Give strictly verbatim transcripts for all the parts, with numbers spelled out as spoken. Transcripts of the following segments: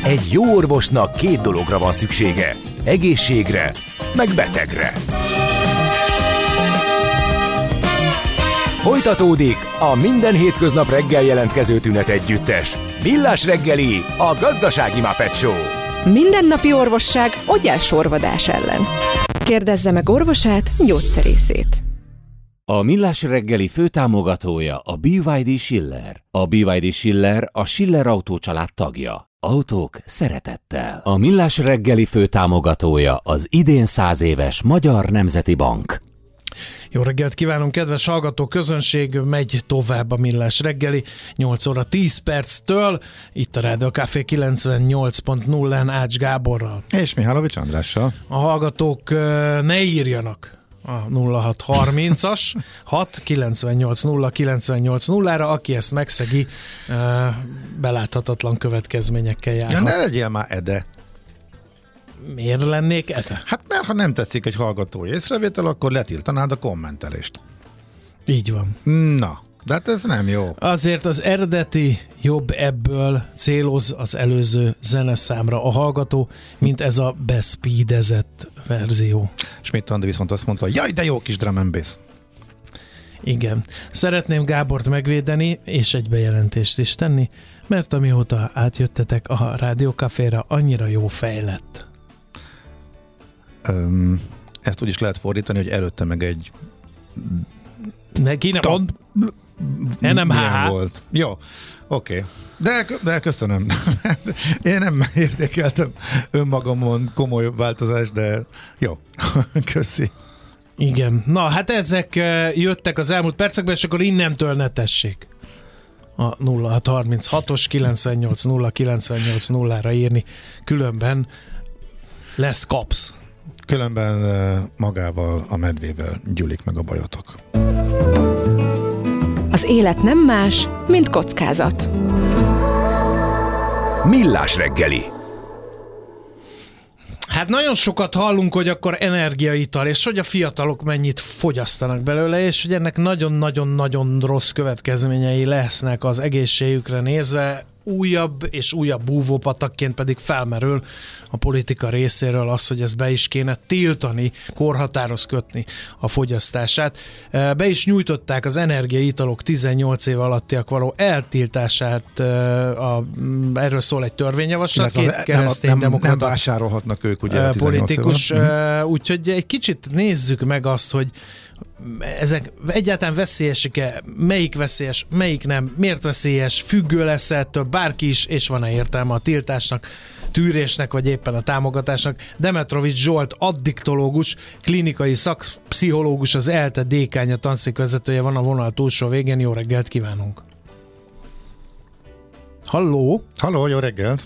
Egy jó orvosnak két dologra van szüksége. Egészségre, meg betegre. Folytatódik a minden hétköznap reggel jelentkező tünet együttes. Millás reggeli, a gazdasági Muppet Show. Mindennapi orvosság ogyásorvadás ellen. Kérdezze meg orvosát, gyógyszerészét. A Millás reggeli főtámogatója a bé vé dé Schiller. A bé vé dé Schiller a Schiller Autó család tagja. Autók szeretettel. A Millás reggeli főtámogatója az idén száz éves Magyar Nemzeti Bank. Jó reggelt kívánunk, kedves hallgató közönség, megy tovább a Millás reggeli, nyolc óra tíz perctől, itt a Rádió Café kilencvennyolc pont nullán Ács Gáborral. És Mihálovics Andrással. A hallgatók ne írjanak a nulla hat harmincas hat kilencvennyolc nulla kilencvennyolc nullára, aki ezt megszegi, beláthatatlan következményekkel jár. Ja, ne legyél már Ede. Miért lennék Ede? Hát mert ha nem tetszik egy hallgatói észrevétel, akkor letiltanád a kommentelést. Így van. Na, de hát ez nem jó. Azért az eredeti jobb ebből céloz az előző zeneszámra a hallgató, mint ez a bespeedezett verzió. Schmidt Andi viszont azt mondta, jaj, de jó kis drum and bass. Igen. Szeretném Gábort megvédeni, és egy bejelentést is tenni, mert amióta átjöttetek a Rádió Caféra, annyira jó fejlett. Um, ezt úgy is lehet fordítani, hogy előtte meg egy neki nem mond. en em há há volt. Jó, oké. Okay. De, de köszönöm. Én nem értékeltem önmagamon komoly változást, de jó. Köszi. Igen. Na, hát ezek jöttek az elmúlt percekben, és akkor innentől ne tessék a nulla hat harminchatos kilencvennyolc nulla kilencvennyolc nullára írni. Különben lesz kapsz. Különben magával, a medvével gyűlik meg a bajotok. Az élet nem más, mint kockázat. Millás reggeli. Hát nagyon sokat hallunk, hogy akkor energiaital, és hogy a fiatalok mennyit fogyasztanak belőle, és hogy ennek nagyon-nagyon-nagyon rossz következményei lesznek az egészségükre nézve. Újabb és újabb búvópatakként pedig felmerül a politika részéről az, hogy ezt be is kéne tiltani, korhatároz kötni a fogyasztását. Be is nyújtották az energiaitalok tizennyolc év alattiak való eltiltását, a, erről szól egy törvényjavaslat, két kereszténydemokrata nem, nem vásárolhatnak ők ugye politikus, úgyhogy egy kicsit nézzük meg azt, hogy ezek egyáltalán veszélyesek-e, melyik veszélyes, melyik nem, miért veszélyes, függő lesz ettől bárki is, és van-e értelme a tiltásnak, tűrésnek, vagy éppen a támogatásnak. Demetrovics Zsolt addiktológus, klinikai szakpszichológus, az ELTE dékánya tanszékvezetője van a vonal túlsó végén. Jó reggelt kívánunk! Halló! Halló, jó reggelt!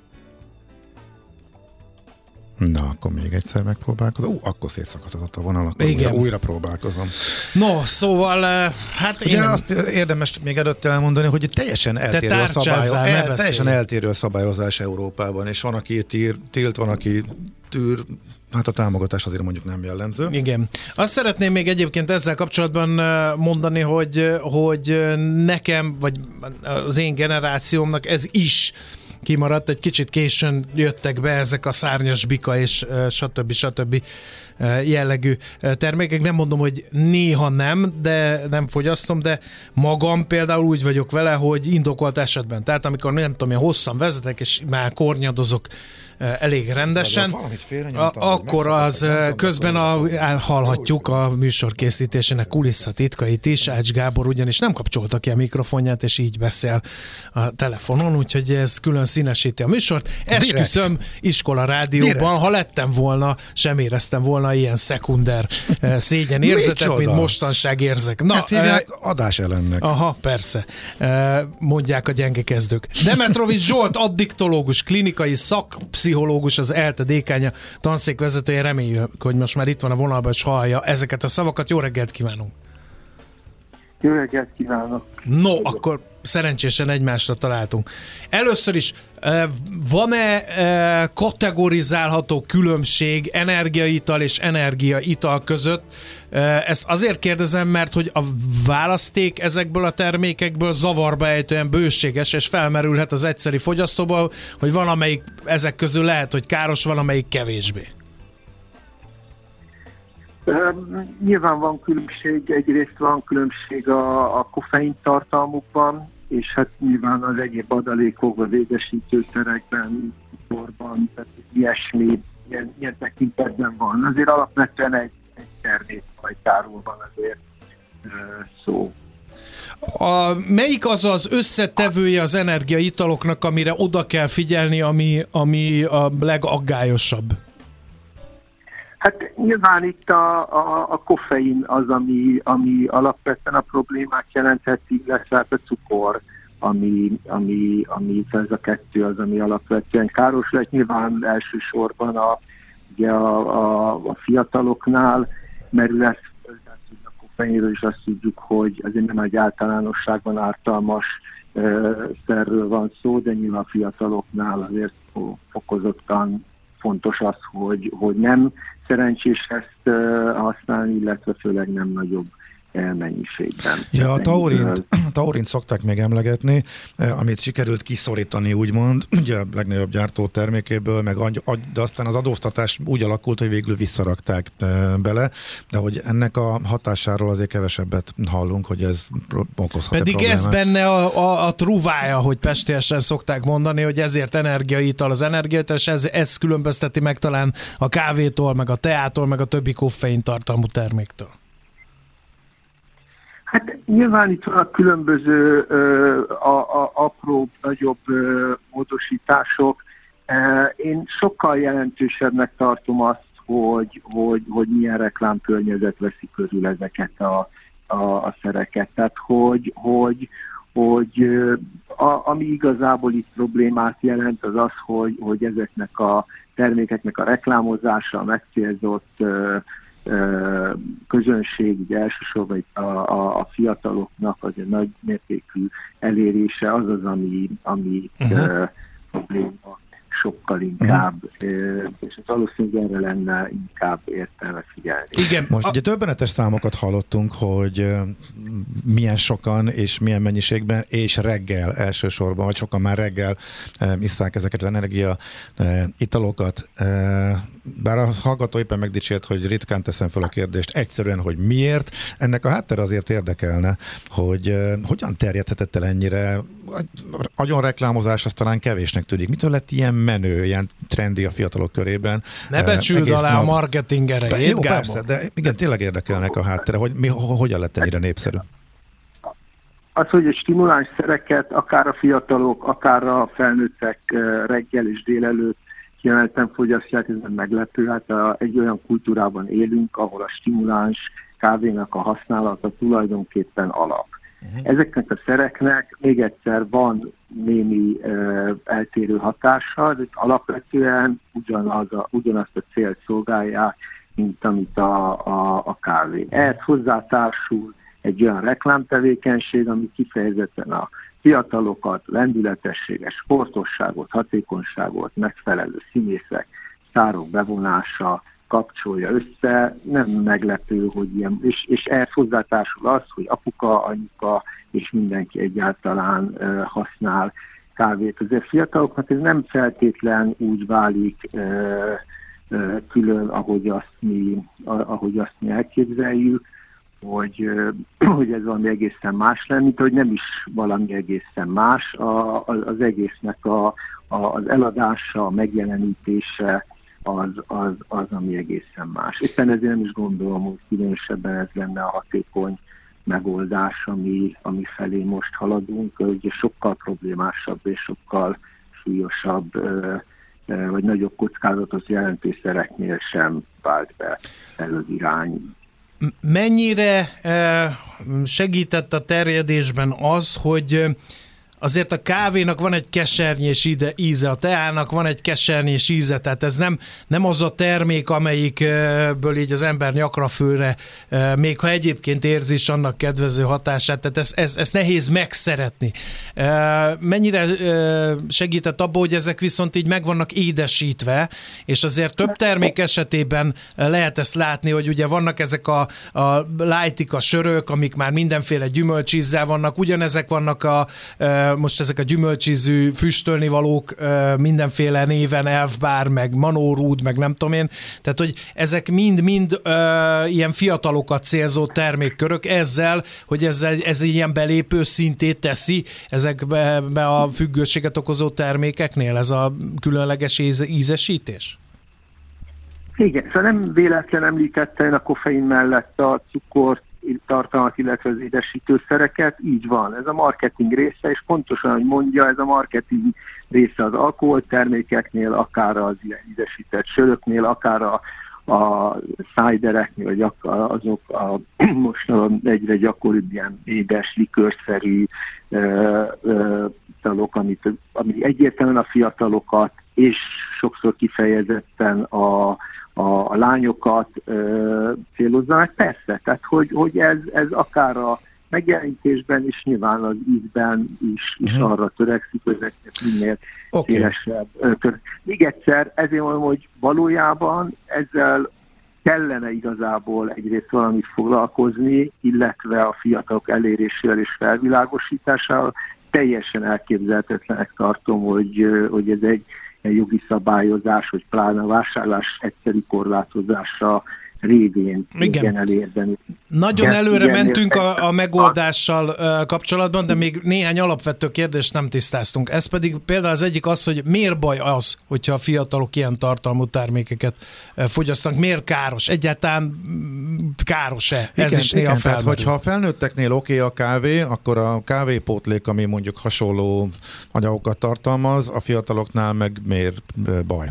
Na, akkor még egyszer megpróbálkozom. Ú, akkor szétszakadhatott a vonal, akkor újra, újra próbálkozom. No, szóval, hát ugye én nem... azt érdemes még előtt elmondani, hogy teljesen eltérő a szabályozás, el, teljesen eltérő a szabályozás Európában, és van, aki tír, tilt, van, aki tűr, hát a támogatás azért mondjuk nem jellemző. Igen. Azt szeretném még egyébként ezzel kapcsolatban mondani, hogy, hogy nekem, vagy az én generációmnak ez is kimaradt, egy kicsit későn jöttek be ezek a szárnyas bika és uh, stb. stb. Uh, jellegű uh, termékek. Nem mondom, hogy néha nem, de nem fogyasztom, de magam például úgy vagyok vele, hogy indokolt esetben. Tehát amikor nem tudom, én hosszan vezetek, és már kornyadozok uh, elég rendesen, a, akkor az uh, közben a, hallhatjuk a műsor készítésének kulisszatitkait is. Ács Gábor ugyanis nem kapcsolta ki a mikrofonját, és így beszél a telefonon, úgyhogy ez külön színesíti a műsort. Esküszöm, iskola rádióban, Direkt. Ha lettem volna, sem éreztem volna ilyen szekunder szégyen érzetet, mint mostanság érzek. Na, ezt hívják uh, adás ellennek. Aha, persze. Uh, mondják a gyenge kezdők. Demetrovics Zsolt, addiktológus, klinikai szakpszichológus, az ELTE dékánya, tanszékvezetője. Reméljük, hogy most már itt van a vonalban, és hallja ezeket a szavakat. Jó reggelt kívánunk! Jó reggelt kívánok! No, akkor szerencsésen egymásra találtunk. Először is, van-e kategorizálható különbség energiaital és energiaital között? Ezt azért kérdezem, mert hogy a választék ezekből a termékekből zavarba ejtően bőséges, és felmerülhet az egyszeri fogyasztóban, hogy valamelyik ezek közül lehet, hogy káros, valamelyik kevésbé. Nyilván van különbség, egyrészt van különbség a, a koffein tartalmukban, és hát nyilván az egyéb adalékok, az édesítőszerekben, borban, tehát ilyesmi, ilyen, ilyen tekintetben van. Azért alapvetően egy, egy termékfajtáról van azért szó. A, melyik az az összetevője az energiaitaloknak, amire oda kell figyelni, ami, ami a legaggályosabb? Hát nyilván itt a, a, a koffein az, ami, ami alapvetően a problémát jelentheti, illetve a cukor, ami, ami, ami ez a kettő az, ami alapvetően káros lehet. Nyilván elsősorban a, ugye a, a, a fiataloknál merül ez, a koffeinről is azt tudjuk, hogy azért nem egy általánosságban ártalmas e, szerről van szó, de nyilván a fiataloknál azért fokozottan fontos az, hogy, hogy nem szerencsés ezt uh, használni, illetve főleg nem nagyobb mennyiségben. Ja, a taurint, taurint szokták még emlegetni, amit sikerült kiszorítani, úgymond, ugye a legnagyobb gyártó termékéből, meg de aztán az adóztatás úgy alakult, hogy végül visszarakták bele, de hogy ennek a hatásáról azért kevesebbet hallunk, hogy ez okozhat. Pedig problémát. Ez benne a, a, a truvája, hogy pestélyesen szokták mondani, hogy ezért energiaital az energiaital, és ez, ez különbözteti meg talán a kávétól, meg a teától, meg a többi koffein tartalmú terméktől. Hát nyilván itt vannak különböző a, a, apró, nagyobb módosítások. Én sokkal jelentősebbnek tartom azt, hogy, hogy, hogy milyen reklámkörnyezet veszi körül ezeket a, a, a szereket. Tehát, hogy, hogy, hogy a, ami igazából itt problémát jelent, az az, hogy, hogy ezeknek a termékeknek a reklámozása, a megcélzott közönség, ugye elsősorban a, a, a fiataloknak az egy nagy mértékű elérése, az az, ami, ami uh-huh. uh, probléma sokkal inkább, uh-huh. uh, és valószínűleg erre lenne inkább értelme figyelni. Igen. Most a... ugye döbbenetes számokat hallottunk, hogy uh, milyen sokan és milyen mennyiségben, és reggel elsősorban, vagy sokan már reggel uh, isszák ezeket az energia uh, italokat. Uh, bár a hallgató éppen megdicsért, hogy ritkán teszem fel a kérdést, egyszerűen, hogy miért. Ennek a háttere azért érdekelne, hogy uh, hogyan terjedhetett el ennyire agyon reklámozás, az talán kevésnek tűnik. Mitől lett ilyen menő, ilyen trendi a fiatalok körében? Ne becsüld alá nap... a marketing erejét, Jó, Gábor. Persze, de igen, tényleg érdekelnek a háttere, hogy mi, hogyan lett ennyire népszerű? Az, hogy a stimuláns szereket akár a fiatalok, akár a felnőttek reggel és délelőtt kiemelten fogyasztják, ez nem meglepő. Hát a, egy olyan kultúrában élünk, ahol a stimuláns kávénak a használata tulajdonképpen alap. Uh-huh. Ezeknek a szereknek még egyszer van némi uh, eltérő hatása, de alapvetően ugyanaz a, ugyanazt a célt szolgálják, mint amit a, a, a kávé. Ehhez hozzátársul egy olyan reklámtevékenység, ami kifejezetten a fiatalokat, lendületességet, sportosságot, hatékonyságot, megfelelő színészek, sztárok bevonása kapcsolja össze, nem meglepő, hogy ilyen, és, és ehhez hozzátársul az, hogy apuka, anyuka és mindenki egyáltalán uh, használ kávét. Azért fiataloknak ez nem feltétlen úgy válik uh, uh, külön, ahogy azt mi, ahogy azt mi elképzeljük, hogy, uh, hogy ez valami egészen más lenne, mint hogy nem is valami egészen más. A, az egésznek a, a, az eladása, a megjelenítése, Az, az, az, ami egészen más. Éppen ezért nem is gondolom, hogy különösebben ez lenne a hatékony megoldás, ami, ami felé most haladunk, hogy sokkal problémásabb és sokkal súlyosabb, vagy nagyobb kockázatot jelentő szereknél sem vált be ez az irány. Mennyire segített a terjedésben az, hogy azért a kávénak van egy kesernyés ide, íze, a teának van egy kesernyés íze, tehát ez nem, nem az a termék, amelyikből így az ember nyakra főre, még ha egyébként érzi is annak kedvező hatását, tehát ezt ez, ez nehéz megszeretni. Mennyire segített abban, hogy ezek viszont így meg vannak édesítve, és azért több termék esetében lehet ezt látni, hogy ugye vannak ezek a, a lightik, a sörök, amik már mindenféle gyümölcsízzel vannak, ugyanezek vannak a most ezek a gyümölcsízű füstölnivalók mindenféle néven, elfbár, meg manórúd, meg nem tudom én, tehát hogy ezek mind-mind ilyen fiatalokat célzó termékkörök ezzel, hogy ezzel, ez ilyen belépő szintét teszi ezekbe be a függőséget okozó termékeknél, ez a különleges íze, ízesítés? Igen, szóval nem véletlen említette a koffein mellett a cukkort, tartalmat, illetve az édesítőszereket, így van. Ez a marketing része, és pontosan, hogy mondja, ez a marketing része az alkoholtermékeknél, akár az ilyen édesített söröknél, akár a, a szájdereknél, vagy azok a most egyre gyakoribb ilyen édes, likőrszerű talok, amit, ami egyértelműen a fiatalokat, és sokszor kifejezetten a a lányokat ö, célozzanak. Persze, tehát hogy, hogy ez, ez akár a megjelenítésben is, nyilván az ízben is, is uh-huh. arra törekszik, hogy ezeket minél okay. szélesebb. Még egyszer, ezért mondom, hogy valójában ezzel kellene igazából egyrészt valamit foglalkozni, illetve a fiatalok elérésével és felvilágosításával. Teljesen elképzelhetetlenek tartom, hogy, hogy ez egy jogi szabályozás, hogy pláne a vásárlás egyszeri korlátozása révén igen elérni. Nagyon igen, előre igen, mentünk a, a megoldással kapcsolatban, de még néhány alapvető kérdést nem tisztáztunk. Ez pedig például az egyik az, hogy miért baj az, hogyha a fiatalok ilyen tartalmú termékeket fogyasztanak, miért káros? Egyáltalán káros-e? Ez igen, is néha igen, felmerül. Tehát, hogyha a felnőtteknél oké okay a kávé, akkor a kávépótlék, ami mondjuk hasonló anyagokat tartalmaz, a fiataloknál meg miért baj?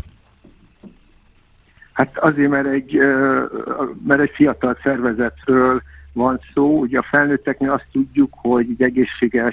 Hát azért, mert egy, mert egy fiatal szervezetről van szó. Ugye a felnőtteknél azt tudjuk, hogy egy egészséges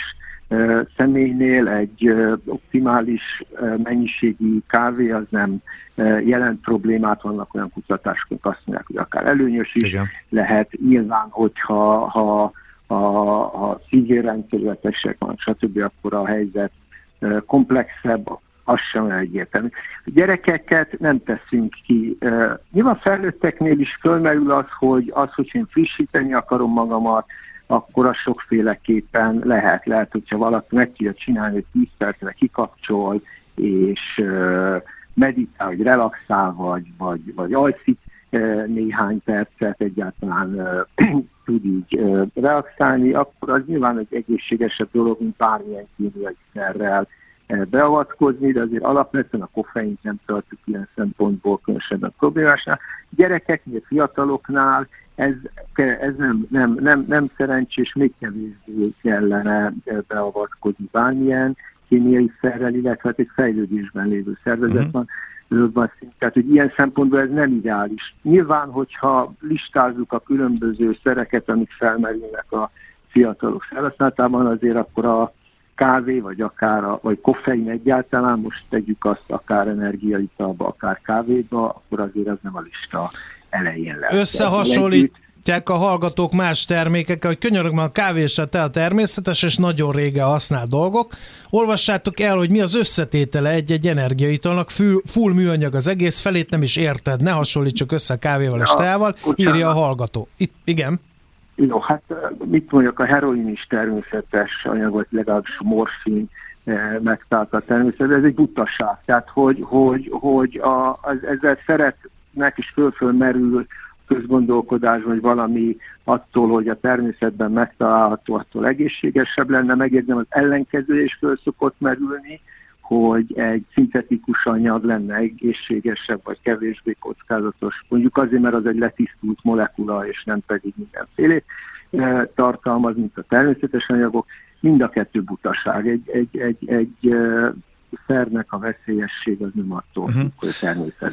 személynél egy optimális mennyiségű kávé az nem jelent problémát, vannak olyan kutatások, azt mondják, hogy akár előnyös is igen. lehet. Nyilván, hogyha ha, ha, ha szívérrendszerületesek van, stb., akkor a helyzet komplexebb, az sem egyértelmű. A gyerekeket nem teszünk ki. Uh, nyilván felnőtteknél is fölmerül az, hogy az, hogy én frissíteni akarom magamat, akkor az sokféleképpen lehet. Lehet, hogyha valaki meg tudja csinálni, hogy tíz percre kikapcsol, és uh, meditál, vagy relaxál, vagy, vagy, vagy alszik uh, néhány percet, egyáltalán uh, tud így uh, relaxálni, akkor az nyilván egy egészségesebb dolog, mint bármilyen kémiai szerrel beavatkozni, de azért alapvetően a koffeint nem tartjuk ilyen szempontból különösebben problémásnál. Gyerekeknél, fiataloknál ez, ez nem, nem, nem, nem szerencsés, még kevésbé kellene beavatkozni bármilyen kémiai szerrel, illetve egy fejlődésben lévő szervezet van. Uh-huh. Tehát, hogy ilyen szempontból ez nem ideális. Nyilván, hogyha listázzuk a különböző szereket, amik felmerülnek a fiatalok felhasználatában, azért akkor a kávé, vagy akár a, vagy koffein egyáltalán, most tegyük azt akár energiaitalba, akár kávéba, akkor azért az nem a lista elején lesz. Összehasonlítják a hallgatók más termékekkel, hogy könyörög, a kávé és a tea természetes és nagyon régen használt dolgok. Olvassátok el, hogy mi az összetétele egy-egy energiaitalnak, full műanyag az egész, felét nem is érted, ne hasonlítsuk össze a kávéval és teával, írja a hallgató. Itt, igen. Jó, hát mit mondjak, a heroin is természetes anyag, legalábbis morfin eh, megtalálta a természet, ez egy butaság. Tehát, hogy, hogy, hogy a, az, ezzel szeretnek is föl-föl merül közgondolkodás, vagy valami attól, hogy a természetben megtalálható, attól egészségesebb lenne, megérdem az ellenkező is föl szokott merülni, hogy egy szintetikus anyag lenne egészségesebb, vagy kevésbé kockázatos. Mondjuk azért, mert az egy letisztult molekula, és nem pedig mindenfélét tartalmaz, mint a természetes anyagok. Mind a kettő butaság. Egy, egy, egy, egy szernek a veszélyesség az nem attól, uh-huh. hogy természetben.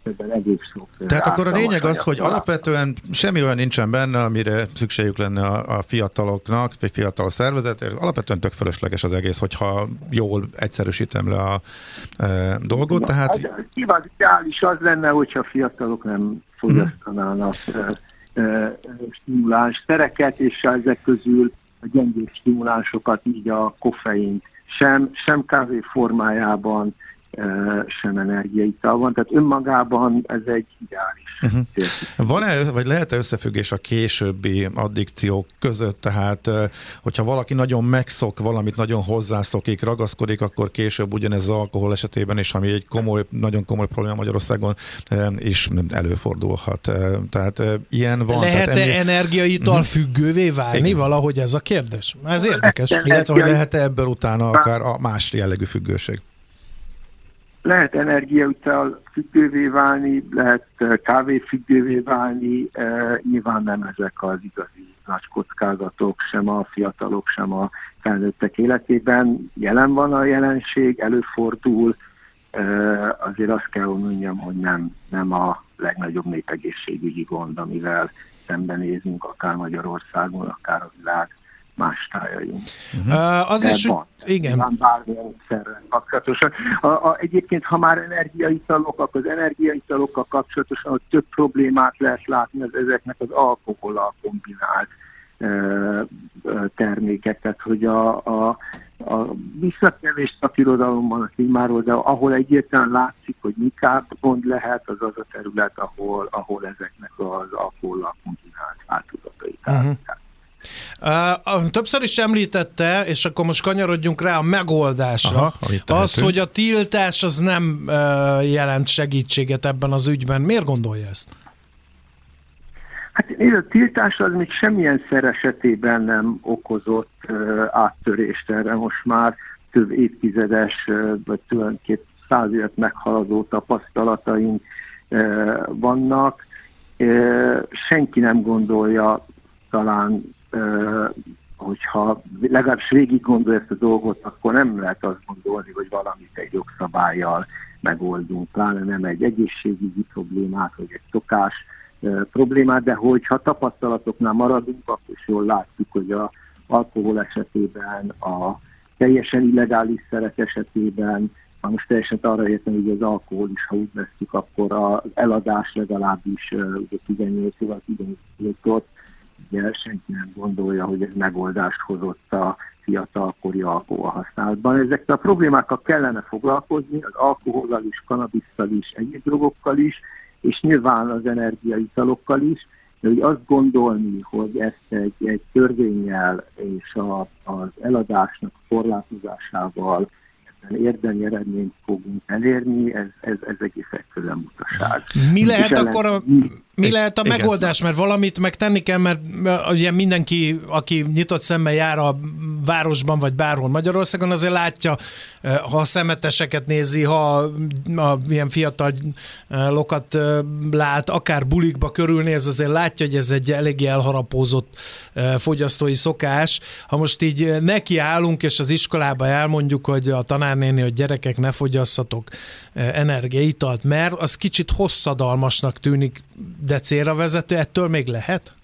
ebben egész sok. Tehát akkor a lényeg az, hogy alapvetően semmi olyan nincsen benne, amire szükségük lenne a, a fiataloknak, vagy fiatal szervezetért. Alapvetően tök fölösleges az egész, hogyha jól egyszerűsítem le a e, dolgot. Na, tehát... Az ideális az lenne, hogyha a fiatalok nem fogyasztanának mm. e, stimuláns szereket, és ezek közül a gyengébb stimulánsokat, így a koffeint sem, sem kávé formájában, sem energiaital van, tehát önmagában ez egy ideális. Uh-huh. Van-e, vagy lehet-e összefüggés a későbbi addikciók között, tehát hogyha valaki nagyon megszok valamit, nagyon hozzászokik, ragaszkodik, akkor később ugyanez az alkohol esetében is, ami egy komoly, nagyon komoly probléma Magyarországon is előfordulhat. Tehát ilyen van. Lehet-e tehát ennél... energiaital uh-huh. függővé válni? Igen. Valahogy ez a kérdés? Ez érdekes. Illetve, hogy lehet-e ebből utána akár a más jellegű függőség? Lehet energiaital függővé válni, lehet kávé függővé válni, e, nyilván nem ezek az igazi nagy kockázatok, sem a fiatalok, sem a felnőttek életében. Jelen van a jelenség, előfordul, e, azért azt kell, hogy mondjam, hogy nem, nem a legnagyobb népegészségügyi gond, amivel szembenézünk, akár Magyarországon, akár a világ más tájaink. Uh-huh. Az is, van. Igen. Van bármilyen szerrel kapcsolatosan. A, a, egyébként, ha már energiaitalok, akkor az energiaitalokkal kapcsolatosan, hogy több problémát lehet látni az ezeknek az alkohollal kombinált e, e, termékek. Tehát, hogy a, a, a visszakevés szakirodalomban a klímáról, de ahol egyértelműen látszik, hogy inkább gond lehet, az az a terület, ahol, ahol ezeknek az alkohollal kombinált változatai. Uh-huh. Uh, többször is említette, és akkor most kanyarodjunk rá a megoldásra. Aha, azt, hogy a tiltás az nem uh, jelent segítséget ebben az ügyben. Miért gondolja ezt? Hát a tiltás az még semmilyen szer esetében nem okozott uh, áttörést erre. Most már több évtizedes, uh, vagy tulajdonképpen száz évet meghaladó tapasztalataink uh, vannak. Uh, senki nem gondolja talán, Uh, hogyha legalábbis végig gondolja ezt a dolgot, akkor nem lehet azt gondolni, hogy valamit egy jogszabállyal megoldunk, pláne nem egy egészségügyi problémát, vagy egy szokás uh, problémát, de hogyha tapasztalatoknál maradunk, akkor is jól látjuk, hogy az alkohol esetében, a teljesen illegális szerek esetében, most teljesen arra értem, hogy az alkohol is, ha úgy veszük, akkor az eladás legalábbis uh, tizennyolc év, tizennyolc ugye senki nem gondolja, hogy ez megoldást hozott a fiatalkori alkoholhasználatban. Ezekkel a problémákkal kellene foglalkozni, az alkohollal is, kannabisszal is, egyéb drogokkal is, és nyilván az energiaitalokkal is, de hogy azt gondolni, hogy ezt egy, egy törvénnyel és a, az eladásnak korlátozásával érdemi eredményt fogunk elérni, ez, ez, ez egész egyszerűen butaság. Mi lehet akkor a, mi lehet a megoldás? Mert valamit megtenni kell, mert ugye mindenki, aki nyitott szemmel jár a városban, vagy bárhol Magyarországon, azért látja, ha a szemeteseket nézi, ha a ilyen fiatal lokat lát, akár bulikba körülnéz, azért látja, hogy ez egy eléggé elharapózott fogyasztói szokás. Ha most így nekiállunk, és az iskolába elmondjuk, hogy a tanárnéni, hogy gyerekek, ne fogyasszatok energiaitalt, mert az kicsit hosszadalmasnak tűnik, de célra vezető, ettől még lehet?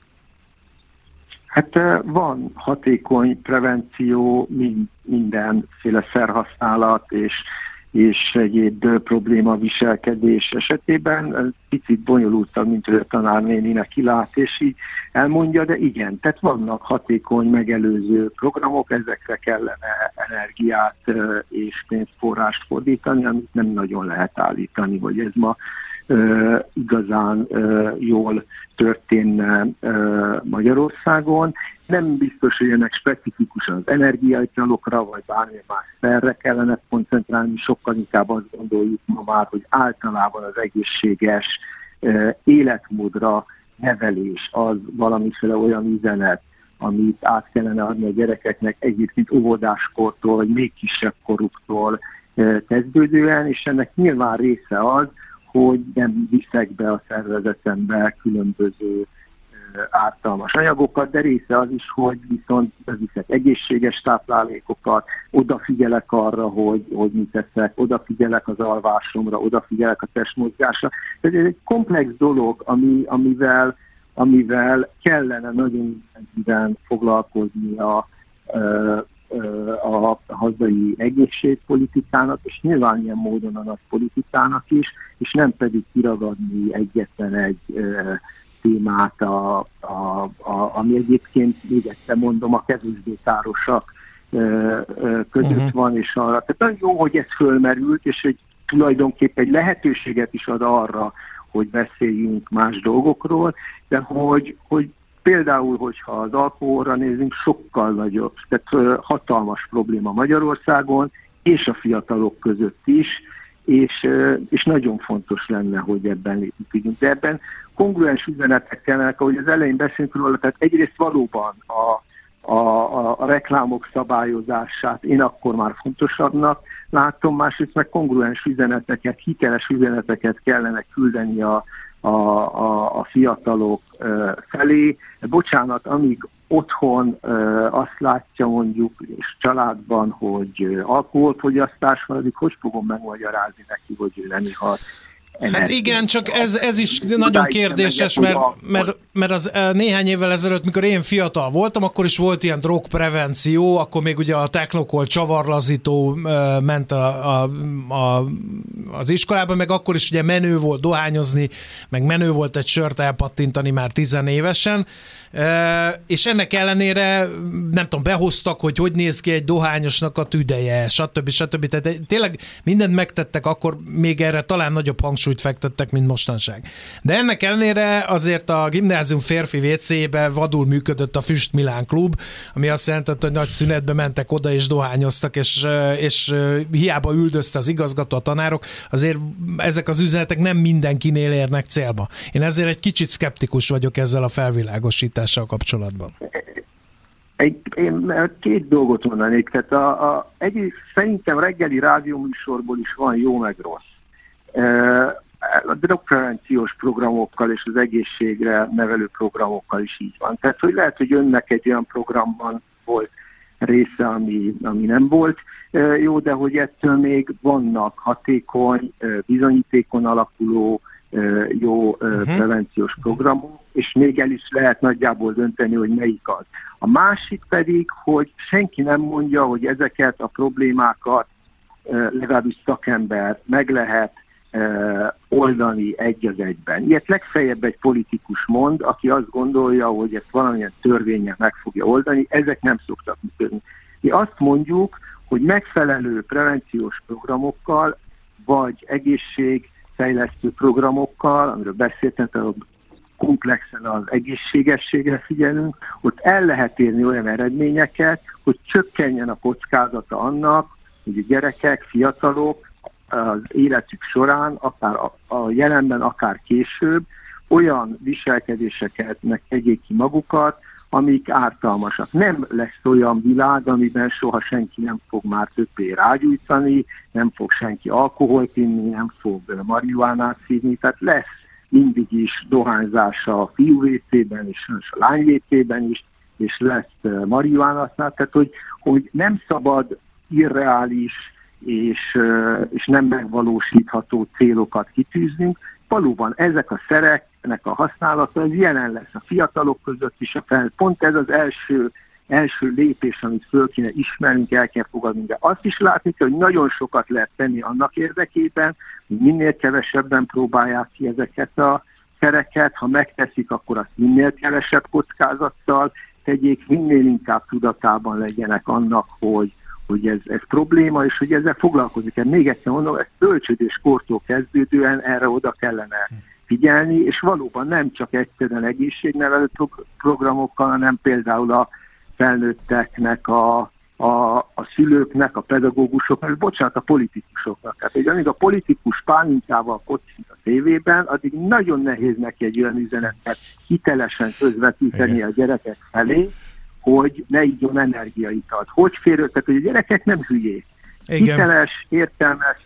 Hát van hatékony prevenció mindenféle szerhasználat és, és egyéb probléma viselkedés esetében. Picit bonyolultabb, mint hogy a tanárnéninek kilát, és így elmondja, de igen, tehát vannak hatékony megelőző programok, ezekre kellene energiát és pénzforrást fordítani, amit nem nagyon lehet állítani, hogy ez ma Uh, igazán uh, jól történne uh, Magyarországon. Nem biztos, hogy ennek specifikusan az energiaitalokra, vagy bármilyen más szerre kellene koncentrálni, sokkal inkább azt gondoljuk ma már, hogy általában az egészséges uh, életmódra nevelés az valamiféle olyan üzenet, amit át kellene adni a gyerekeknek egyébként óvodáskortól, vagy még kisebb koruktól uh, kezdődően, és ennek nyilván része az, hogy nem viszek be a szervezetembe különböző ártalmas anyagokat, de része az is, hogy viszont viszek egészséges táplálékokat, odafigyelek arra, hogy, hogy mit teszek, odafigyelek az alvásomra, odafigyelek a testmozgásra. Ez egy komplex dolog, ami, amivel, amivel kellene nagyon intenzíven foglalkozni a, a hazai egészségpolitikának, és nyilván ilyen módon a nagy politikának is, és nem pedig kiragadni egyetlen egy témát, a, a, a, ami egyébként, még egyszer mondom, a kevésbé károsak között uh-huh. van, és arra. Tehát nagyon jó, hogy ez fölmerült, és egy, tulajdonképpen egy lehetőséget is ad arra, hogy beszéljünk más dolgokról, de hogy, hogy például, hogyha az alkoholra nézünk, sokkal nagyobb, tehát hatalmas probléma Magyarországon, és a fiatalok között is, és, és nagyon fontos lenne, hogy ebben lépjünk. De ebben kongruens üzenetek kellene, ahogy az elején beszélünk róla, tehát egyrészt valóban a, a, a, a reklámok szabályozását én akkor már fontosabbnak látom, másrészt meg kongruens üzeneteket, hiteles üzeneteket kellene küldeni a, a, a, a fiatalok felé. Bocsánat, amíg otthon azt látja mondjuk, és családban, hogy alkoholfogyasztás van, addig hogy fogom megmagyarázni neki, hogy ő nem ihal. Hát igen, csak ez, ez is nagyon kérdéses, mert, mert, mert az néhány évvel ezelőtt, mikor én fiatal voltam, akkor is volt ilyen drogprevenció, akkor még ugye a technokol csavarlazító ment a, a, a, az iskolában, meg akkor is ugye menő volt dohányozni, meg menő volt egy sört elpattintani már tizenévesen, és ennek ellenére nem tudom, behoztak, hogy hogy néz ki egy dohányosnak a tüdeje, stb. stb. Tehát tényleg mindent megtettek, akkor még erre talán nagyobb hangsúlyt fektettek, mint mostanság. De ennek ellenére azért a gimnázium férfi vécébe vadul működött a Füst Milán klub, ami azt jelentett, hogy nagy szünetbe mentek oda és dohányoztak, és, és hiába üldözte az igazgató, a tanárok, azért ezek az üzenetek nem mindenkinél érnek célba. Én ezért egy kicsit szkeptikus vagyok ezzel a felvilágosítással kapcsolatban. Egy, én két dolgot mondanék. Tehát a, a, egy, szerintem reggeli rádióműsorból is van jó meg rossz. A drogprevenciós programokkal és az egészségre nevelő programokkal is így van. Tehát, hogy lehet, hogy önnek egy olyan programban volt része, ami, ami nem volt jó, de hogy ettől még vannak hatékony, bizonyítékon alapuló jó uh-huh. prevenciós programok, és még el is lehet nagyjából dönteni, hogy melyik az. A másik pedig, hogy senki nem mondja, hogy ezeket a problémákat legalábbis szakember meg lehet oldani egy az egyben. Ilyet legfeljebb egy politikus mond, aki azt gondolja, hogy ezt valamilyen törvénnyel meg fogja oldani, ezek nem szoktak működni. Mi azt mondjuk, hogy megfelelő prevenciós programokkal, vagy egészségfejlesztő programokkal, amiről beszéltem, tehát komplexen az egészségességre figyelünk, ott el lehet érni olyan eredményeket, hogy csökkenjen a kockázata annak, hogy a gyerekek, fiatalok az életük során, akár a, a jelenben, akár később, olyan viselkedéseket megtegyék ki magukat, amik ártalmasak. Nem lesz olyan világ, amiben soha senki nem fog már többé rágyújtani, nem fog senki alkoholt inni, nem fog marihuánát szívni, tehát lesz mindig is dohányzása a fiú vécében és a lány vécében is, és lesz marihuánásznál, tehát hogy, hogy nem szabad irreális és, és nem megvalósítható célokat kitűznünk. Valóban ezek a szereknek a használata az jelen lesz a fiatalok között is. A fel. Pont ez az első, első lépés, amit föl kéne ismernünk, el kell fogadni. De azt is látni kell, hogy nagyon sokat lehet tenni annak érdekében, hogy minél kevesebben próbálják ki ezeket a szereket. Ha megteszik, akkor azt minél kevesebb kockázattal tegyék, minél inkább tudatában legyenek annak, hogy hogy ez, ez probléma, és hogy ezzel foglalkozik. Még egyszer mondom, ez bölcsödéskortól kezdődően erre oda kellene figyelni, és valóban nem csak egyszerűen egészségnevelő programokkal, hanem például a felnőtteknek, a, a, a szülőknek, a pedagógusoknak, és bocsánat, a politikusoknak. Tehát, hogy amíg a politikus pálinkával kocint a tévében, addig nagyon nehéz neki egy olyan üzenetet hitelesen közvetíteni Igen. a gyerekek felé, hogy ne igyon energiaitalt. Hogy férő, tehát hogy a gyerekek nem hülyék. Igen. Hiteles, értelmes,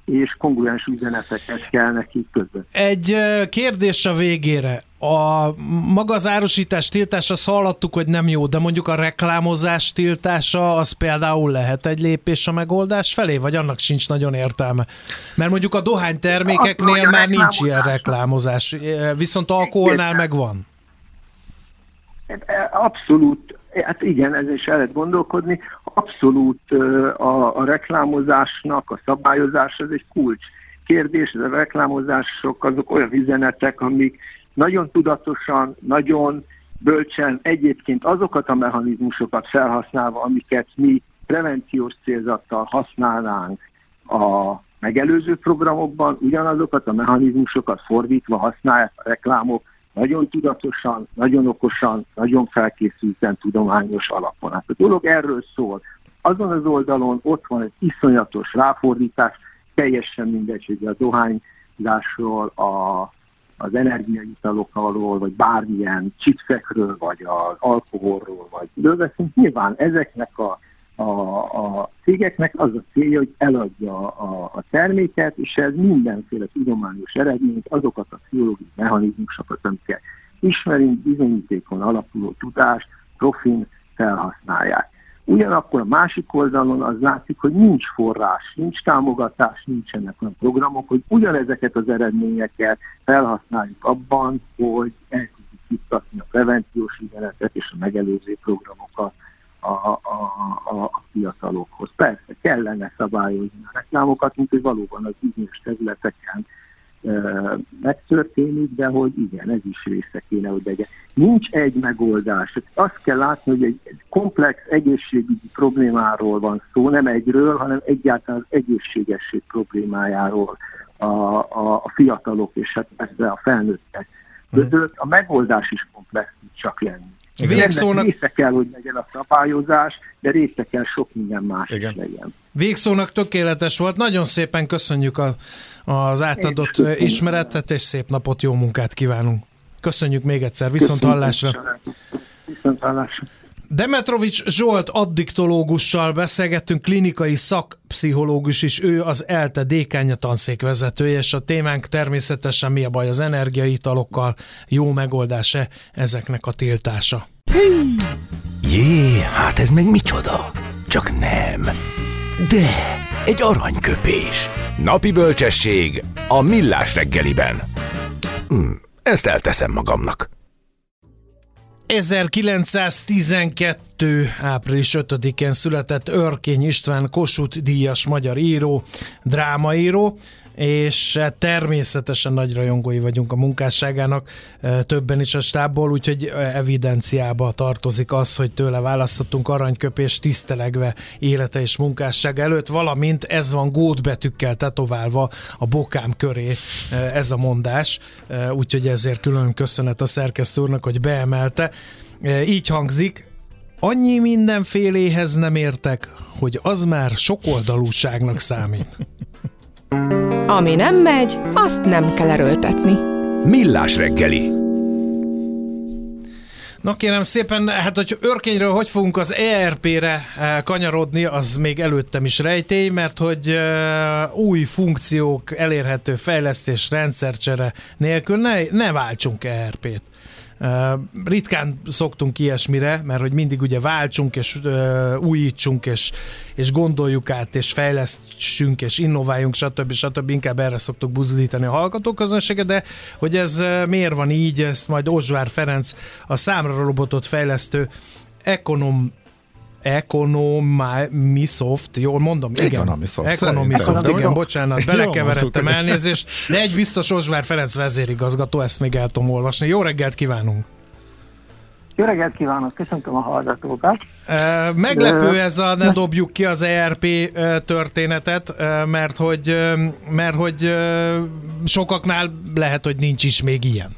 és kongruens üzeneteket kell nekik közben. Egy kérdés a végére. A maga az árusítás tiltása, hallottuk, hogy nem jó, de mondjuk a reklámozás tiltása az például lehet egy lépés a megoldás felé, vagy annak sincs nagyon értelme? Mert mondjuk a dohánytermékeknél Azt, már nincs ilyen reklámozás, viszont alkoholnál meg van. Abszolút, hát igen, ez is el lehet gondolkodni, abszolút a, a reklámozásnak a szabályozás, ez egy kulcs kérdés, ez a reklámozások azok olyan üzenetek, amik nagyon tudatosan, nagyon bölcsen egyébként azokat a mechanizmusokat felhasználva, amiket mi prevenciós célzattal használnánk a megelőző programokban, ugyanazokat a mechanizmusokat fordítva használják a reklámok nagyon tudatosan, nagyon okosan, nagyon felkészülten tudományos alapon. Hát a dolog erről szól. Azon az oldalon ott van egy iszonyatos ráfordítás, teljesen mindegy, hogy a dohányzásról, a, az energiaitalokról, vagy bármilyen chipsekről, vagy az alkoholról, vagy beszélünk. Nyilván ezeknek a, a, a cégeknek az a célja, hogy eladja a, a terméket, és ez mindenféle tudományos eredményt, azokat a pszichológiai mechanizmusokat, amiket ismerünk, bizonyítékon alapuló tudást, profin felhasználják. Ugyanakkor a másik oldalon az látszik, hogy nincs forrás, nincs támogatás, nincsenek olyan programok, hogy ugyanezeket az eredményeket felhasználjuk abban, hogy el tudjuk juttatni a prevenciós üzenetet és a megelőző programokat a, a, a, a fiatalokhoz. Persze kellene szabályozni a reklámokat, mint hogy valóban az bizonyos területeken e, megtörténik, de hogy igen, ez is része kéne, hogy legyen. Nincs egy megoldás. Azt kell látni, hogy egy komplex egészségügyi problémáról van szó, nem egyről, hanem egyáltalán az egészségesség problémájáról a, a, a fiatalok és hát persze a felnőttek között. A megoldás is komplex, csak lenni. Végszónak... Része kell, hogy legyen a szabályozás, de része kell sok minden más Igen. is legyen. Végszónak tökéletes volt. Nagyon szépen köszönjük a, az átadott és ismeretet, és szép napot, jó munkát kívánunk. Köszönjük még egyszer, viszont hallásra. Viszont hallásra. Demetrovics Zsolt addiktológussal beszélgettünk, klinikai szakpszichológus is, ő az ELTE dékánja, tanszékvezetője, és a témánk természetesen mi a baj az energiaitalokkal, jó megoldás-e ezeknek a tiltása. Jé, hát ez meg micsoda? Csak nem. De, egy aranyköpés. Napi bölcsesség a Millás reggeliben. Hm, ezt elteszem magamnak. ezerkilencszáztizenkettő. április ötödikén született Örkény István, Kossuth-díjas magyar író, drámaíró, és természetesen nagy rajongói vagyunk a munkásságának, többen is a stábból, úgyhogy evidenciába tartozik az, hogy tőle választottunk aranyköpést, tisztelegve élete és munkássága előtt, valamint ez van gótbetűkkel tetoválva a bokám köré, ez a mondás, úgyhogy ezért külön köszönet a szerkesztő úrnak, hogy beemelte. Így hangzik: annyi mindenféléhez nem értek, hogy az már sokoldalúságnak számít. Ami nem megy, azt nem kell erőltetni. Millás reggeli. Na kérem szépen, hát hogy Örkényről hogy fogunk az é er pé-re kanyarodni, az még előttem is rejtély, mert hogy új funkciók, elérhető fejlesztés, rendszercsere nélkül ne, ne váltsunk é er pé-t. Uh, ritkán szoktunk ilyesmire, mert hogy mindig ugye váltsunk és uh, újítsunk és, és gondoljuk át és fejlesztsünk és innováljunk, stb. stb. Inkább erre szoktuk buzdítani a hallgatóközönséget, de hogy ez uh, miért van így, ezt majd Ozsvár Ferenc, a számra robotot fejlesztő Econom Economisoft, jól mondom? Igen. Economisoft. Economisoft, igen, igen, bocsánat, belekeveredtem, elnézést, de egy biztos Ozsvár Ferenc vezérigazgató, ezt még el tudom olvasni. Jó reggelt kívánunk! Jó reggelt kívánok, köszöntöm a hallgatókat! Meglepő ez a ne dobjuk ki az é er pé történetet, mert hogy, mert hogy sokaknál lehet, hogy nincs is még ilyen.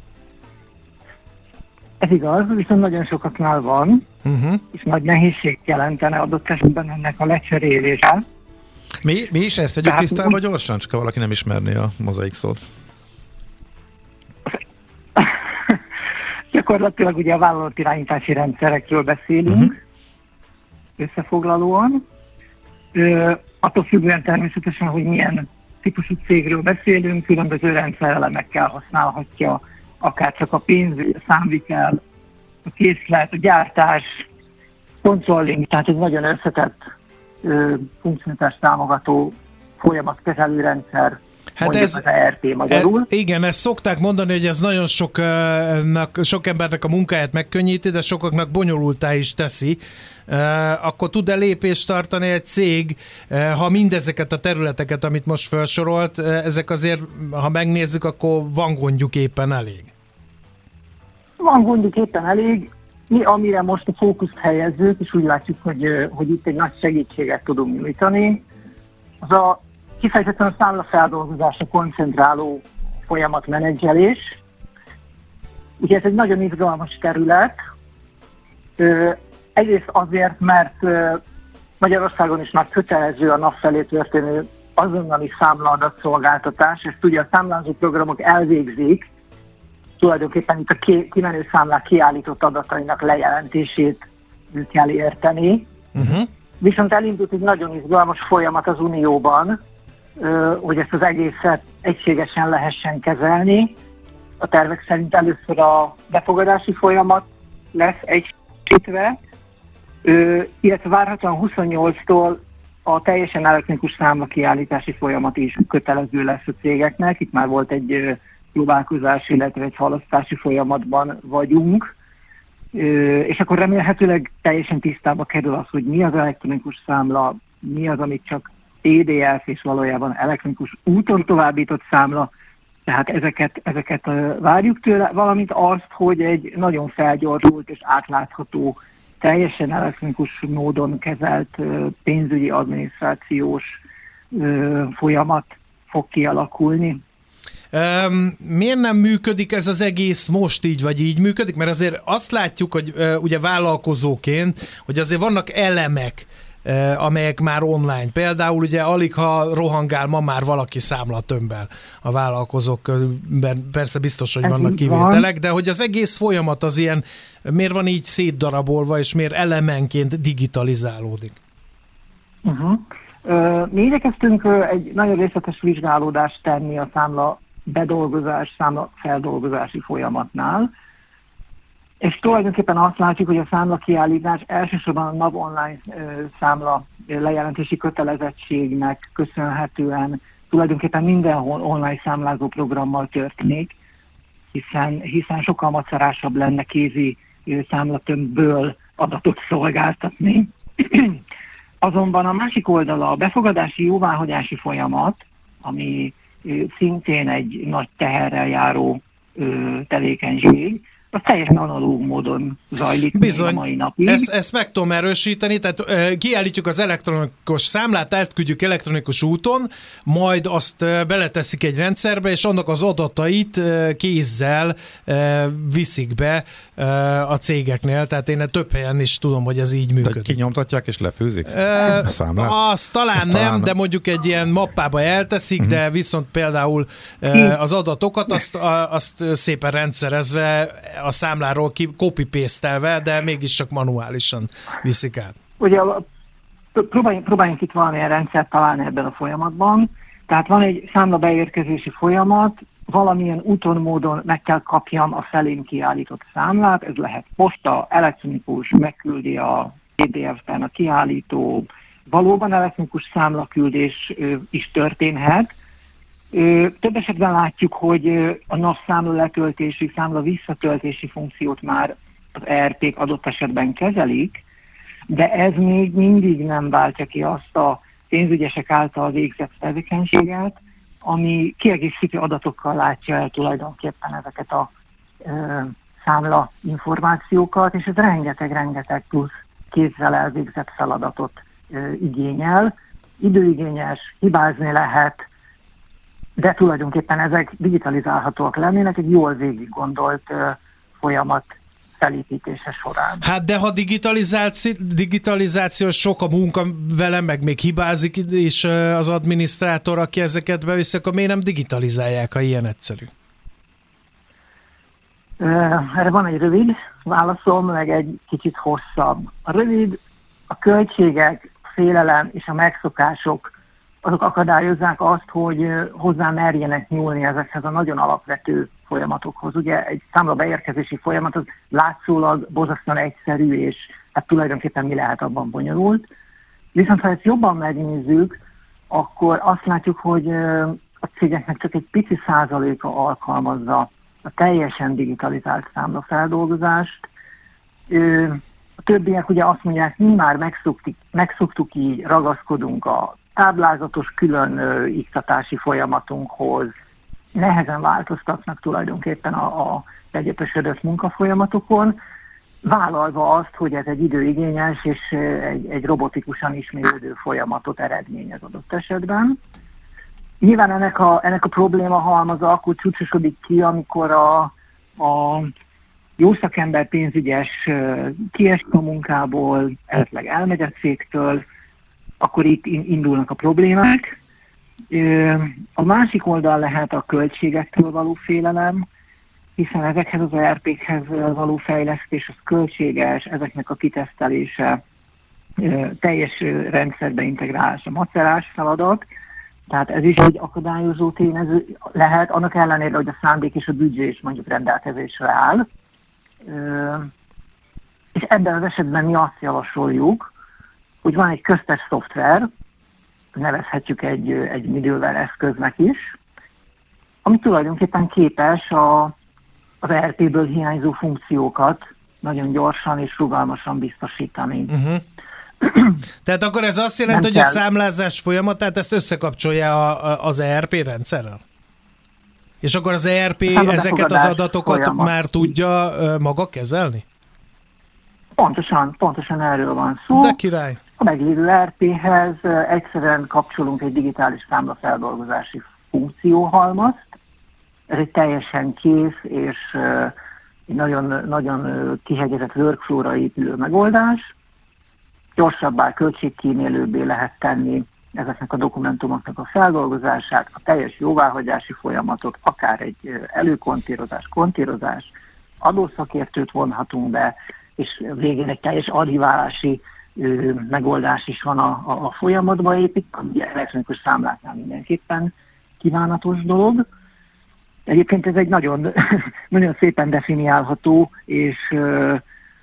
Ez igaz, viszont nagyon sokaknál van, uh-huh. és nagy nehézség jelentene adott esetben ennek a lecserélése. Mi, mi is ezt tegyük tisztába gyorsan, csak valaki nem ismerné a mozaik szót. Gyakorlatilag ugye a vállalatirányítási rendszerekről beszélünk, uh-huh. összefoglalóan. Ö, attól függően természetesen, hogy milyen típusú cégről beszélünk, különböző rendszerelemekkel használhatja, akár csak a pénz, a számvitel, a készlet, a gyártás, controlling, tehát egy nagyon összetett funkcionális támogató folyamatkezelő rendszer, hát ez, az E R P magyarul. E, igen, ezt szokták mondani, hogy ez nagyon soknak, sok embernek a munkáját megkönnyíti, de sokaknak bonyolultá is teszi. Uh, akkor tud-e lépést tartani egy cég, uh, ha mindezeket a területeket, amit most felsorolt, uh, ezek azért, ha megnézzük, akkor van gondjuk éppen elég? Van gondjuk éppen elég. Mi, amire most a fókuszt helyezzük, és úgy látjuk, hogy, hogy itt egy nagy segítséget tudunk nyújtani, az a kifejezetten a számlafeldolgozásra koncentráló folyamatmenedzselés. Ugye ez egy nagyon izgalmas terület. Egyrészt azért, mert Magyarországon is már kötelező a nap felé történő azonnali számlaadatszolgáltatás. Ezt ugye a számlázó programok elvégzik, tulajdonképpen itt a kimenő számlák kiállított adatainak lejelentését kell érteni. Uh-huh. Viszont elindult egy nagyon izgalmas folyamat az Unióban, hogy ezt az egészet egységesen lehessen kezelni. A tervek szerint először a befogadási folyamat lesz egységítve, illetve várhatóan huszonnyolctól a teljesen elektronikus számla kiállítási folyamat is kötelező lesz a cégeknek. Itt már volt egy próbálkozás, illetve egy halasztási folyamatban vagyunk, és akkor remélhetőleg teljesen tisztába kerül az, hogy mi az elektronikus számla, mi az, amit csak P D F és valójában elektronikus úton továbbított számla, tehát ezeket, ezeket várjuk tőle, valamint azt, hogy egy nagyon felgyorsult és átlátható, teljesen elektronikus módon kezelt pénzügyi adminisztrációs folyamat fog kialakulni. Um, miért nem működik ez az egész most így, vagy így működik? Mert azért azt látjuk, hogy uh, ugye vállalkozóként, hogy azért vannak elemek, uh, amelyek már online. Például ugye alig ha rohangál ma már valaki számlatömbbel a vállalkozókban. Persze biztos, hogy ez vannak kivételek, van. De hogy az egész folyamat az ilyen, miért van így szétdarabolva, és miért elemenként digitalizálódik? Uh-huh. Uh, mi igyekeztünk uh, egy nagyon részletes vizsgálódást tenni a számla bedolgozás, számla feldolgozási folyamatnál, és tulajdonképpen azt látjuk, hogy a számla kiállítás elsősorban a NAV online uh, számla lejelentési kötelezettségnek köszönhetően tulajdonképpen mindenhol online számlázó programmal történik, hiszen, hiszen sokkal macerásabb lenne kézi uh, számlatömbből adatot szolgáltatni. Azonban a másik oldala a befogadási jóváhagyási folyamat, ami szintén egy nagy teherrel járó ö, tevékenység, az teljesen analóg módon zajlik. Bizony, a mai napig. Ezt, ezt meg tudom erősíteni, tehát uh, kiállítjuk az elektronikus számlát, átküldjük elektronikus úton, majd azt uh, beleteszik egy rendszerbe, és annak az adatait uh, kézzel uh, viszik be uh, a cégeknél, tehát én több helyen is tudom, hogy ez így működik. Tehát kinyomtatják és lefőzik Uh, a számlát? Azt talán azt nem, talán... de mondjuk egy ilyen mappába elteszik, uh-huh. de viszont például uh, az adatokat azt, a, azt szépen rendszerezve a számláról ki copy-paste-elve, de mégiscsak manuálisan viszik át. Ugye próbáljunk, próbáljunk itt valamilyen rendszert találni ebben a folyamatban. Tehát van egy számla beérkezési folyamat, valamilyen úton, módon meg kell kapjam a felém kiállított számlát, ez lehet posta, elektronikus, megküldi a P D F-ben a kiállító, valóban elektronikus számlaküldés is történhet. Több esetben látjuk, hogy a NAV számla letöltési, számla visszatöltési funkciót már az E R P-k adott esetben kezelik, de ez még mindig nem váltja ki azt a pénzügyesek által végzett tevékenységet, ami kiegészítő adatokkal látja el tulajdonképpen ezeket a e, számla információkat, és ez rengeteg-rengeteg plusz kézzel elvégzett feladatot e, igényel. Időigényes, hibázni lehet, de tulajdonképpen ezek digitalizálhatóak lennének egy jól végig gondolt uh, folyamat felépítése során. Hát de ha digitalizáció, digitalizáció sok a munka vele, meg még hibázik is az adminisztrátor, aki ezeket beviszi, akkor miért nem digitalizálják, ha ilyen egyszerű? Uh, erre van egy rövid válaszom, meg egy kicsit hosszabb. A rövid, a költségek, félelem és a megszokások azok akadályozzák azt, hogy hozzá merjenek nyúlni ezekhez a nagyon alapvető folyamatokhoz. Ugye egy számla beérkezési folyamat az látszólag borzasztóan egyszerű, és hát tulajdonképpen mi lehet abban bonyolult. Viszont ha ezt jobban megnézzük, akkor azt látjuk, hogy a cégeknek csak egy pici százaléka alkalmazza a teljesen digitalizált számlafeldolgozást. A többiek ugye azt mondják, mi már megszoktuk, megszoktuk így, ragaszkodunk a táblázatos külön ö, iktatási folyamatunkhoz, nehezen változtatnak tulajdonképpen a, a egyötösödött munkafolyamatokon, vállalva azt, hogy ez egy időigényes és egy, egy robotikusan ismérődő folyamatot eredményez adott esetben. Nyilván ennek a, ennek a probléma halmaza akkor csúcsosodik ki, amikor a, a jó szakember pénzügyes kiesik a munkából, esetleg elmegy a cégtől, akkor itt indulnak a problémák. A másik oldal lehet a költségektől való félelem, hiszen ezekhez az er pé-khez való fejlesztés az költséges, ezeknek a kitesztelése, teljes rendszerbe integrálása, macerás feladat, tehát ez is egy akadályozó tényező lehet, annak ellenére, hogy a szándék és a büdzsé is mondjuk rendelkezésre áll. És ebben az esetben mi azt javasoljuk, hogy van egy köztes szoftver, nevezhetjük egy, egy middleware eszköznek is, ami tulajdonképpen képes a, az er pé-ből hiányzó funkciókat nagyon gyorsan és rugalmasan biztosítani. Uh-huh. Tehát akkor ez azt jelenti, Nem hogy kell. A számlázás folyamatát ezt összekapcsolja a, a, az er pé rendszerrel? És akkor az er pé ezeket az adatokat folyamat. Már tudja maga kezelni? Pontosan, pontosan erről van szó. De király! A meglévő er pé-hez egyszerűen kapcsolunk egy digitális számlafeldolgozási funkcióhalmazt. Ez egy teljesen kész és egy nagyon, nagyon kihegyezett workflow-ra épülő megoldás. Gyorsabbá, költségkímélőbbé lehet tenni ezeknek a dokumentumoknak a feldolgozását, a teljes jóváhagyási folyamatot, akár egy előkontírozás, kontírozás, adószakértőt vonhatunk be, és végén egy teljes archiválási ö, megoldás is van a, a, a folyamatba épít, ami elektronikus számláknál mindenképpen kívánatos dolog. Egyébként ez egy nagyon, nagyon szépen definiálható és ö,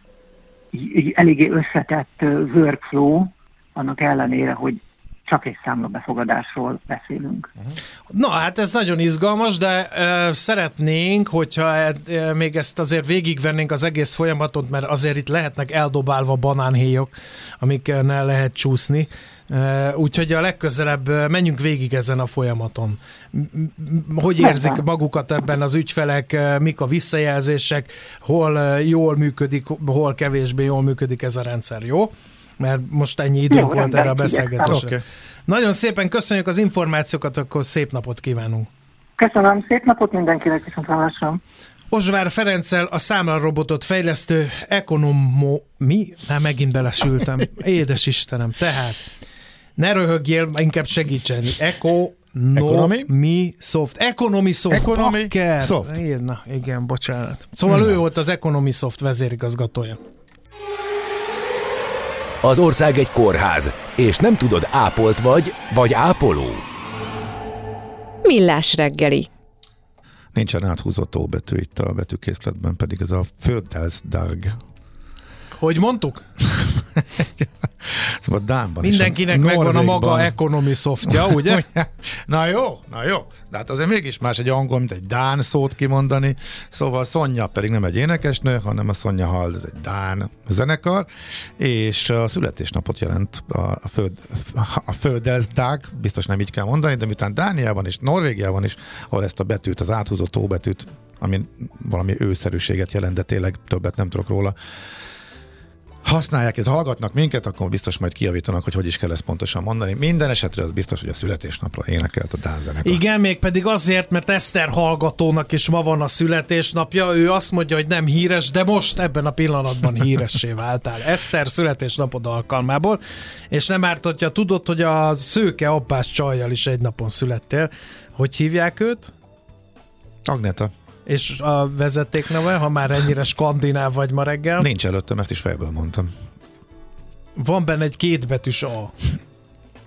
eléggé összetett workflow, annak ellenére, hogy csak egy számlabefogadásról beszélünk. Na, hát ez nagyon izgalmas, de uh, szeretnénk, hogyha uh, még ezt azért végigvennénk az egész folyamatot, mert azért itt lehetnek eldobálva banánhéjok, amikkel lehet csúszni. Uh, úgyhogy a legközelebb uh, menjünk végig ezen a folyamaton. Hogy érzik magukat ebben az ügyfelek, uh, mik a visszajelzések, hol uh, jól működik, hol kevésbé jól működik ez a rendszer, jó? Mert most ennyi időnk Jó, volt erre a beszélgetésre. Okay. Nagyon szépen köszönjük az információkat, akkor szép napot kívánunk. Köszönöm, szép napot mindenkinek, viszontlátásra. Osvár Ferenccel, a számlarobotot fejlesztő Economo... Mi? Nem, megint belesültem. Édes Istenem, tehát ne röhögjél, inkább segítsen. Economy Soft. Economy Soft. Economy Soft. Na, igen, bocsánat. Szóval hmm. ő volt az Economy Soft vezérigazgatója. Az ország egy kórház, és nem tudod, ápolt vagy, vagy ápoló. Millás reggeli. Nincsen áthúzott óbetű itt a betűkészletben, pedig ez a Földelsdag. Hogy mondtuk? Szóval Dánban mindenkinek megvan a maga Economy Softja, ugye? Na jó, na jó. De hát azért mégis más egy angol, mint egy dán szót kimondani. Szóval Sonja pedig nem egy énekesnő, hanem a Sonja Hald, ez egy dán zenekar, és a születésnapot jelent a, föld, a Földelsdag, biztos nem így kell mondani, de miután Dániában és Norvégiában is, ahol ezt a betűt, az áthúzott óbetűt, ami valami őszerűséget jelent, de tényleg többet nem tudok róla, használják, és hallgatnak minket, akkor biztos majd kijavítanak, hogy hogy is kell ezt pontosan mondani. Minden esetre az biztos, hogy a születésnapra énekelt a dán zenekar. Igen, mégpedig azért, mert Eszter hallgatónak is ma van a születésnapja. Ő azt mondja, hogy nem híres, de most ebben a pillanatban híressé váltál. Eszter születésnapod alkalmából, és nem árt, hogyha tudod, hogy a Szőke Appás csajjal is egy napon születtél. Hogy hívják őt? Agneta. És a vezetékneve, ha már ennyire skandináv vagy ma reggel? Nincs előttem, ezt is fejből mondtam. Van benne egy kétbetűs A.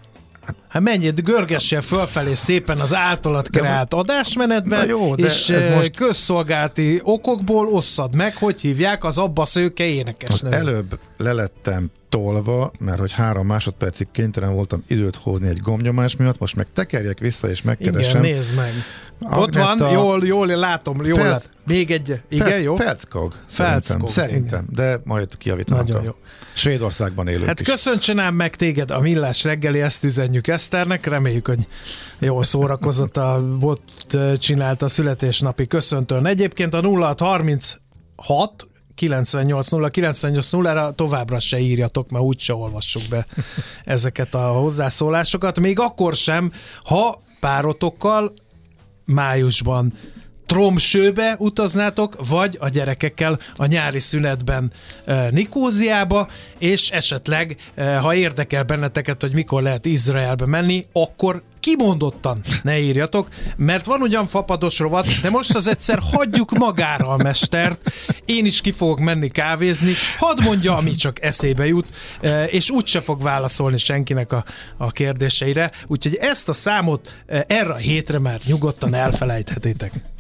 Hát menjél, görgessen fölfelé szépen az általad kreált adásmenetben, jó, és most... közszolgálati okokból osszad meg, hogy hívják az Abba Szőke énekesnőt. Előbb lelettem tolva, mert hogy három másodpercig kénytelen voltam időt hozni egy gombnyomás miatt, most meg tekerjek vissza és megkeresem. Igen, nézd meg. Agneta... Ott van, jól, jól látom, jól Felt... lát. Még egy, igen, Felt... jó? Feldskog, Feldskog, szerintem, szerintem de majd kijavítanak. Nagyon a jó. Svédországban élők Hát is. köszöntsenám meg téged a Millás reggeli, ezt üzenjük Eszternek, reméljük, hogy jól szórakozott, a bot csinálta a születésnapi köszöntőn. Egyébként a nulla hat harminchat kilencvennyolc nulla kilencvennyolc nulla-ra továbbra se írjatok, mert úgyse olvassuk be ezeket a hozzászólásokat, még akkor sem, ha párotokkal májusban Tromsőbe utaznátok, vagy a gyerekekkel a nyári szünetben e, Nikóziába, és esetleg, e, ha érdekel benneteket, hogy mikor lehet Izraelbe menni, akkor kimondottan ne írjatok, mert van ugyan fapados rovat, de most az egyszer hagyjuk magára a mestert, én is ki fogok menni kávézni, hadd mondja, ami csak eszébe jut, e, és úgyse fog válaszolni senkinek a, a kérdéseire, úgyhogy ezt a számot e, erre a hétre már nyugodtan elfelejthetitek.